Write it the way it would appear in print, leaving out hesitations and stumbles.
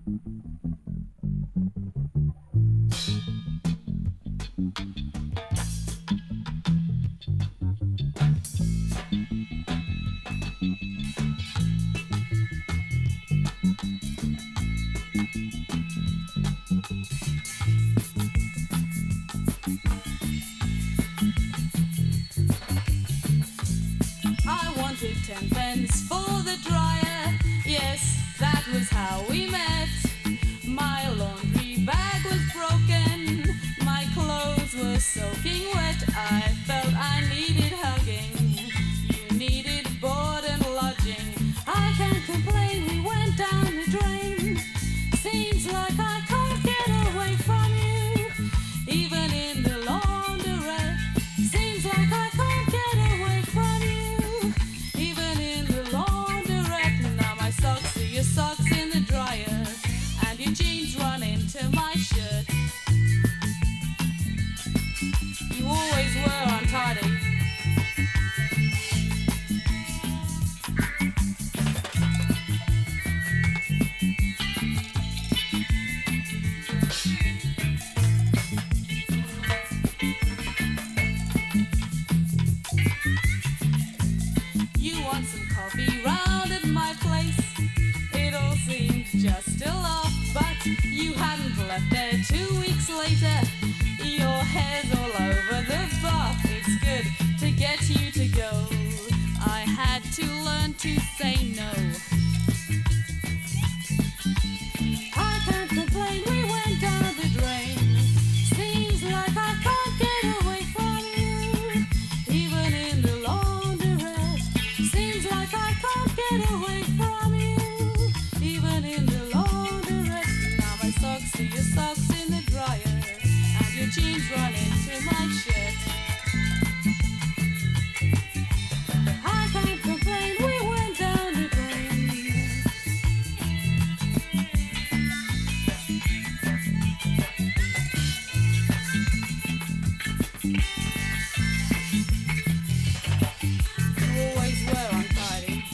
I wanted 10 pence for the dryer. Yes, that was how we met. My laundry bag was broken. My clothes were soaking wet. I felt I needed hugging. You needed board and lodging. I can't complain, we went down the drain. Seems like I can't get away from you, even in the laundrette. Seems like I can't get away from you, even in the laundrette. Now my socks are your socks in the dryer, and your jeans run into my shirt. You always were untidy. You want some coffee round at my place? It all seemed just a laugh, but you hadn't left there 2 weeks later. Your hair's all over the bath. It's good to get you to go. I had to learn to say no. I can't complain, we went down the drain. Seems like I can't get away from you, even in the laundrette. Seems like I can't get away from you, even in the laundrette. Now my socks are your socks in the dryer, and your jeans run into my shirt. I can't complain, we went down the drain. You always were untidy.